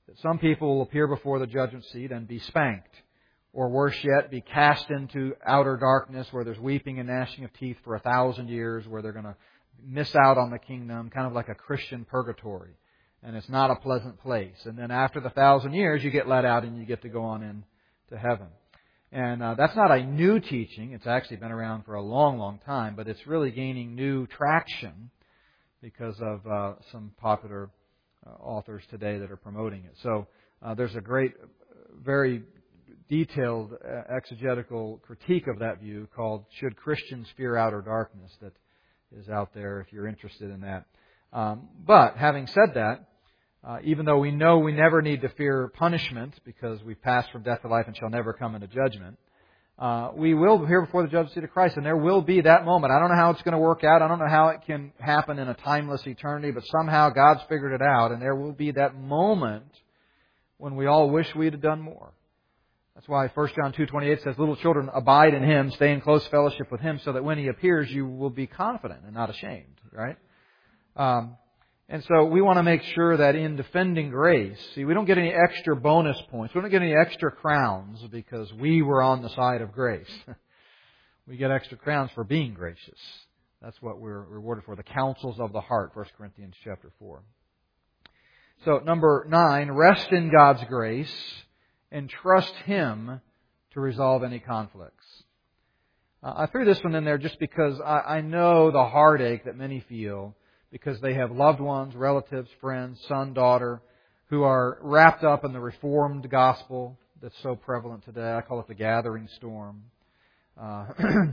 That some people will appear before the judgment seat and be spanked. Or worse yet, be cast into outer darkness where there's weeping and gnashing of teeth for a thousand years, where they're going to miss out on the kingdom, kind of like a Christian purgatory. And it's not a pleasant place. And then after the thousand years, you get let out and you get to go on in to heaven. And uh, that's not a new teaching. It's actually been around for a long, long time, but it's really gaining new traction because of uh, some popular uh, authors today that are promoting it. So uh, there's a great, very detailed uh, exegetical critique of that view called "Should Christians Fear Outer Darkness?" that is out there if you're interested in that. Um, but having said that, uh, even though we know we never need to fear punishment because we've passed from death to life and shall never come into judgment, uh, we will appear before the judgment seat of Christ, and there will be that moment. I don't know how it's going to work out. I don't know how it can happen in a timeless eternity, but somehow God's figured it out, and there will be that moment when we all wish we had done more. That's why First John two twenty-eight says, "Little children, abide in Him, stay in close fellowship with Him, so that when He appears, you will be confident and not ashamed." Right? Um, and so we want to make sure that in defending grace, see, we don't get any extra bonus points. We don't get any extra crowns because we were on the side of grace. We get extra crowns for being gracious. That's what we're rewarded for. The counsels of the heart, First Corinthians chapter four. So number nine, rest in God's grace and trust Him to resolve any conflicts. Uh, I threw this one in there just because I, I know the heartache that many feel because they have loved ones, relatives, friends, son, daughter, who are wrapped up in the Reformed gospel that's so prevalent today. I call it the gathering storm. Uh,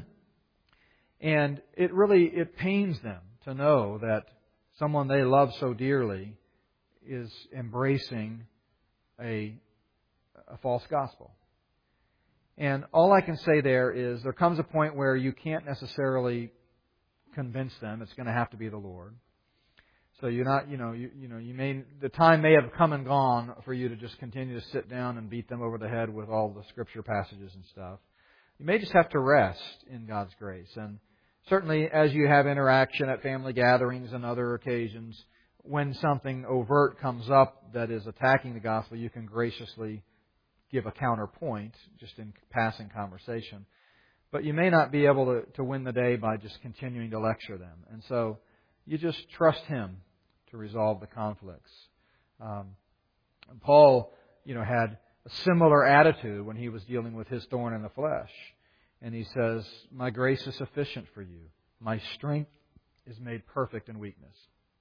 and it really, it pains them to know that someone they love so dearly is embracing a a false gospel. And all I can say there is there comes a point where you can't necessarily convince them. It's going to have to be the Lord. So you're not, you know, you, you know, you may, the time may have come and gone for you to just continue to sit down and beat them over the head with all the Scripture passages and stuff. You may just have to rest in God's grace. And certainly as you have interaction at family gatherings and other occasions, when something overt comes up that is attacking the gospel, you can graciously give a counterpoint just in passing conversation. But you may not be able to, to win the day by just continuing to lecture them. And so you just trust Him to resolve the conflicts. Um, Paul, you know, had a similar attitude when he was dealing with his thorn in the flesh. And he says, "My grace is sufficient for you. My strength is made perfect in weakness."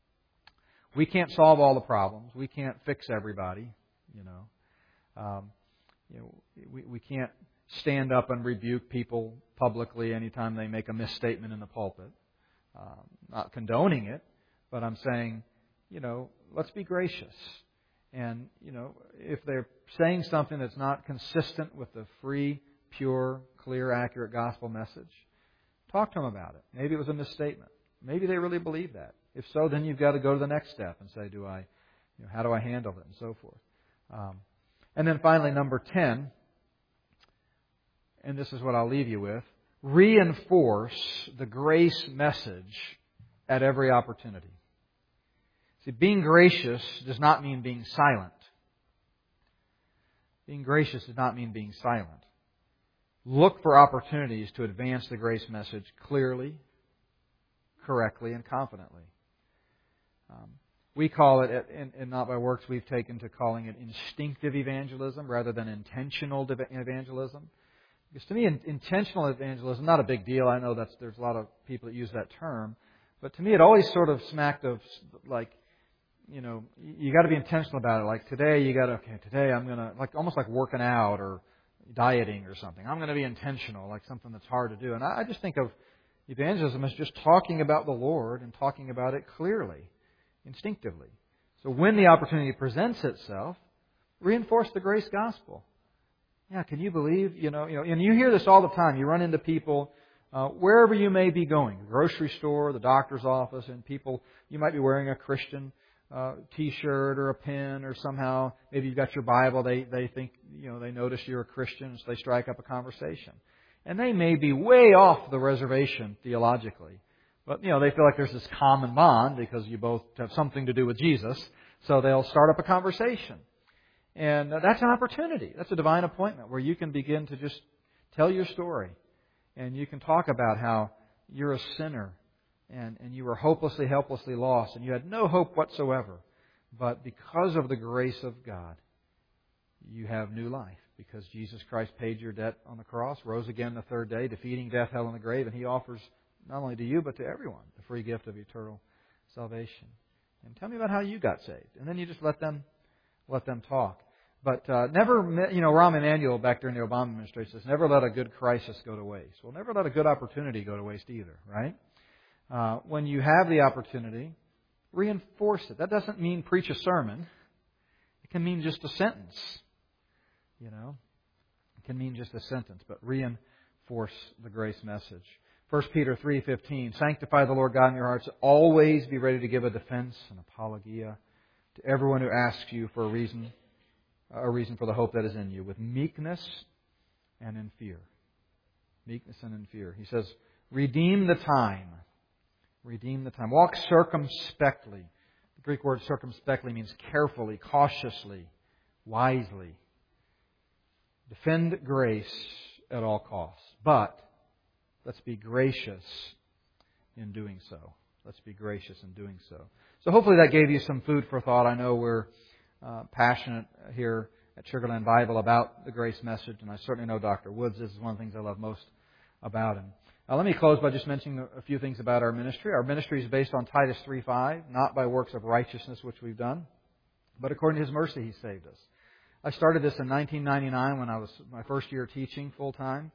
We can't solve all the problems. We can't fix everybody, you know. Um, You know, we, we can't stand up and rebuke people publicly anytime they make a misstatement in the pulpit. Um, not condoning it, but I'm saying, you know, let's be gracious. And, you know, if they're saying something that's not consistent with the free, pure, clear, accurate gospel message, talk to them about it. Maybe it was a misstatement. Maybe they really believe that. If so, then you've got to go to the next step and say, do I, you know, how do I handle it and so forth. Um, And then finally, number ten, and this is what I'll leave you with, reinforce the grace message at every opportunity. See, being gracious does not mean being silent. Being gracious does not mean being silent. Look for opportunities to advance the grace message clearly, correctly, and confidently. Um, We call it, in, in Not by Works, we've taken to calling it instinctive evangelism rather than intentional evangelism. Because to me, intentional evangelism, not a big deal. I know that's there's a lot of people that use that term. But to me, it always sort of smacked of, like, you know, you got to be intentional about it. Like today, you got to, okay, today I'm going to, like almost like working out or dieting or something. I'm going to be intentional, like something that's hard to do. And I, I just think of evangelism as just talking about the Lord and talking about it clearly. Instinctively. So when the opportunity presents itself, reinforce the grace gospel. Yeah, can you believe, you know, you know, and you hear this all the time. You run into people uh, wherever you may be going, the grocery store, the doctor's office, and people, you might be wearing a Christian uh, T-shirt or a pin or somehow, maybe you've got your Bible. They, they think, you know, they notice you're a Christian, so they strike up a conversation. And they may be way off the reservation theologically. But, you know, they feel like there's this common bond because you both have something to do with Jesus. So they'll start up a conversation. And that's an opportunity. That's a divine appointment where you can begin to just tell your story. And you can talk about how you're a sinner and, and you were hopelessly, helplessly lost and you had no hope whatsoever. But because of the grace of God, you have new life. Because Jesus Christ paid your debt on the cross, rose again the third day, defeating death, hell, and the grave. And He offers not only to you, but to everyone, the free gift of eternal salvation. And tell me about how you got saved. And then you just let them let them talk. But uh, never, you know, Rahm Emanuel back during the Obama administration says, never let a good crisis go to waste. Well, never let a good opportunity go to waste either, right? Uh, when you have the opportunity, reinforce it. That doesn't mean preach a sermon. It can mean just a sentence. You know, it can mean just a sentence, but reinforce the grace message. First Peter three fifteen, sanctify the Lord God in your hearts. Always be ready to give a defense, an apologia, to everyone who asks you for a reason, a reason for the hope that is in you, with meekness and in fear. Meekness and in fear. He says, redeem the time. Redeem the time. Walk circumspectly. The Greek word circumspectly means carefully, cautiously, wisely. Defend grace at all costs. But let's be gracious in doing so. Let's be gracious in doing so. So hopefully that gave you some food for thought. I know we're uh, passionate here at Sugar Land Bible about the grace message, and I certainly know Doctor Woods. This is one of the things I love most about him. Uh, let me close by just mentioning a few things about our ministry. Our ministry is based on Titus three five, not by works of righteousness which we've done, but according to His mercy He saved us. I started this in nineteen ninety-nine when I was my first year teaching full time,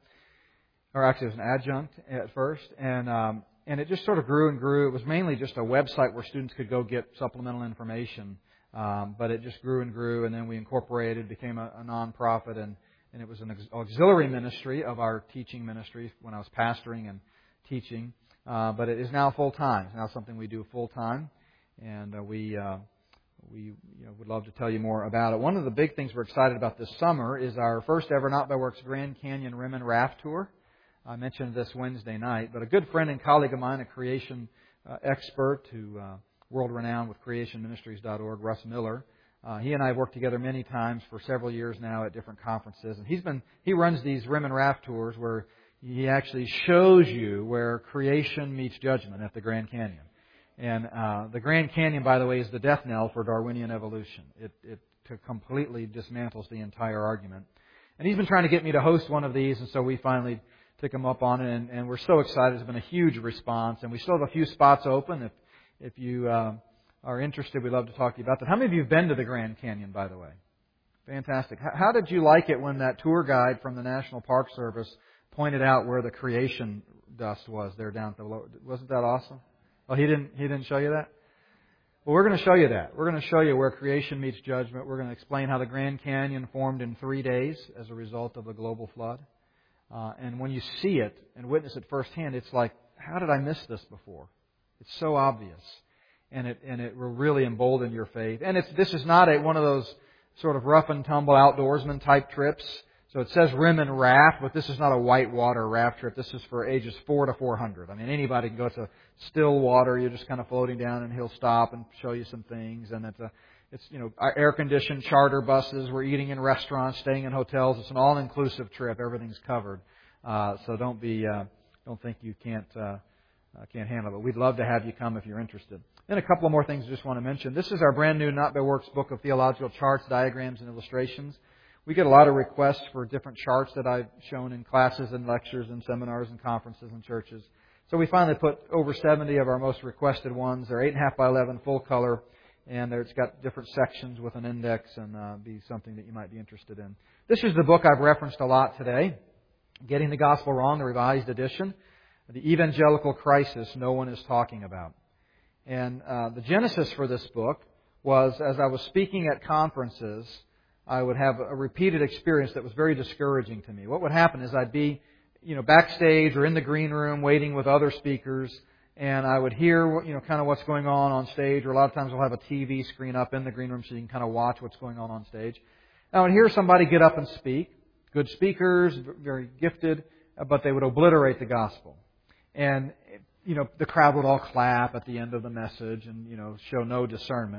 or actually as an adjunct at first, and um, and it just sort of grew and grew. It was mainly just a website where students could go get supplemental information, um, but it just grew and grew, and then we incorporated, became a, a nonprofit, and and it was an auxiliary ministry of our teaching ministry when I was pastoring and teaching. Uh, but it is now full time. It's now something we do full time, and uh, we. Uh, We you know, would love to tell you more about it. One of the big things we're excited about this summer is our first ever Not by Works Grand Canyon Rim and Raft Tour. I mentioned this Wednesday night, but a good friend and colleague of mine, a creation uh, expert who uh, world-renowned with creation ministries dot org, Russ Miller, uh, he and I have worked together many times for several years now at different conferences. And he's been he runs these Rim and Raft tours where he actually shows you where creation meets judgment at the Grand Canyon. And uh, the Grand Canyon, by the way, is the death knell for Darwinian evolution. It, it completely dismantles the entire argument. And he's been trying to get me to host one of these, and so we finally took him up on it, and, and we're so excited. There's been a huge response, and we still have a few spots open. If if you uh, are interested, we'd love to talk to you about that. How many of you have been to the Grand Canyon, by the way? Fantastic. How, how did you like it when that tour guide from the National Park Service pointed out where the creation dust was there down at the lower? Wasn't that awesome? Oh, he didn't. He didn't show you that? Well, we're going to show you that. We're going to show you where creation meets judgment. We're going to explain how the Grand Canyon formed in three days as a result of the global flood. Uh, and when you see it and witness it firsthand, it's like, how did I miss this before? It's so obvious, and it and it will really embolden your faith. And it's this is not a one of those sort of rough and tumble outdoorsman type trips. So it says rim and raft, but this is not a whitewater raft trip. This is for ages four to four hundred. I mean, anybody can go to still water. You're just kind of floating down, and he'll stop and show you some things. And it's a, it's you know, air-conditioned charter buses. We're eating in restaurants, staying in hotels. It's an all-inclusive trip. Everything's covered. Uh, so don't be, uh, don't think you can't, uh, uh, can't handle it. We'd love to have you come if you're interested. Then a couple of more things I just want to mention. This is our brand new Not by Works book of theological charts, diagrams, and illustrations. We get a lot of requests for different charts that I've shown in classes and lectures and seminars and conferences and churches. So we finally put over seventy of our most requested ones. They're eight and a half by eleven, full color, and it's got different sections with an index, and uh, be something that you might be interested in. This is the book I've referenced a lot today, Getting the Gospel Wrong, the Revised Edition, The Evangelical Crisis No One is Talking About. And uh, the genesis for this book was, as I was speaking at conferences, I would have a repeated experience that was very discouraging to me. What would happen is I'd be, you know, backstage or in the green room waiting with other speakers, and I would hear, you know, kind of what's going on on stage, or a lot of times we'll have a T V screen up in the green room so you can kind of watch what's going on on stage. And I would hear somebody get up and speak. Good speakers, very gifted, but they would obliterate the gospel. And, you know, the crowd would all clap at the end of the message and, you know, show no discernment.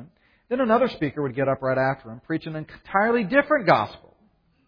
Then another speaker would get up right after him, preach an entirely different gospel.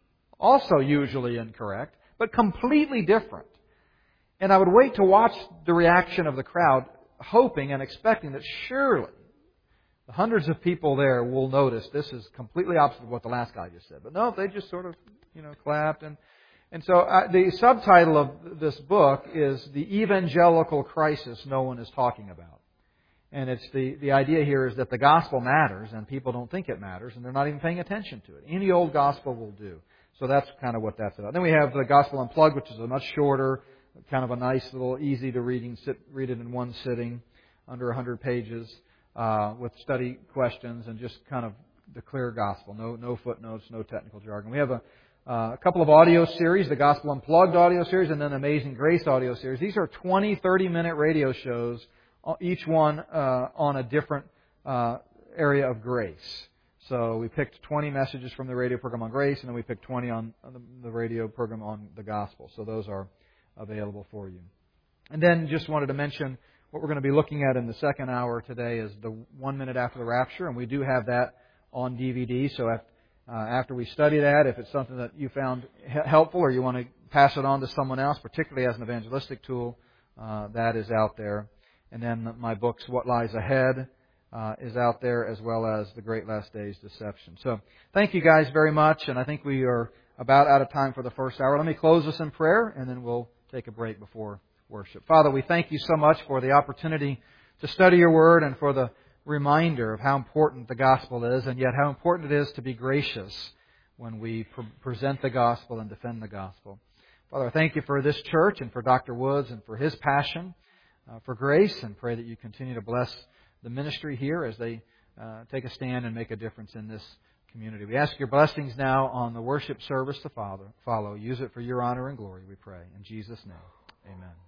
Also usually incorrect, but completely different. And I would wait to watch the reaction of the crowd, hoping and expecting that surely the hundreds of people there will notice this is completely opposite of what the last guy just said. But no, they just sort of, you know, clapped. And, and so uh, the subtitle of this book is The Evangelical Crisis No One is Talking About. And it's the, the idea here is that the gospel matters and people don't think it matters and they're not even paying attention to it. Any old gospel will do. So that's kind of what that's about. Then we have the Gospel Unplugged, which is a much shorter, kind of a nice little easy to reading, sit, read it in one sitting, under one hundred pages, uh, with study questions and just kind of the clear gospel. No, no footnotes, no technical jargon. We have a, uh, a couple of audio series, the Gospel Unplugged audio series and then Amazing Grace audio series. These are twenty, thirty minute radio shows, each one uh, on a different uh, area of grace. So we picked twenty messages from the radio program on grace, and then we picked twenty on the, the radio program on the gospel. So those are available for you. And then just wanted to mention what we're going to be looking at in the second hour today is the one minute after the rapture, and we do have that on D V D. So if, uh, after we study that, if it's something that you found helpful or you want to pass it on to someone else, particularly as an evangelistic tool, uh, that is out there. And then my books, What Lies Ahead, Uh, is out there, as well as The Great Last Days Deception. So thank you guys very much, and I think we are about out of time for the first hour. Let me close this in prayer, and then we'll take a break before worship. Father, we thank you so much for the opportunity to study your Word and for the reminder of how important the gospel is, and yet how important it is to be gracious when we pre- present the gospel and defend the gospel. Father, I thank you for this church and for Doctor Woods and for his passion uh, for grace, and pray that you continue to bless the ministry here as they uh, take a stand and make a difference in this community. We ask your blessings now on the worship service to follow. Use it for your honor and glory, we pray. In Jesus' name, amen.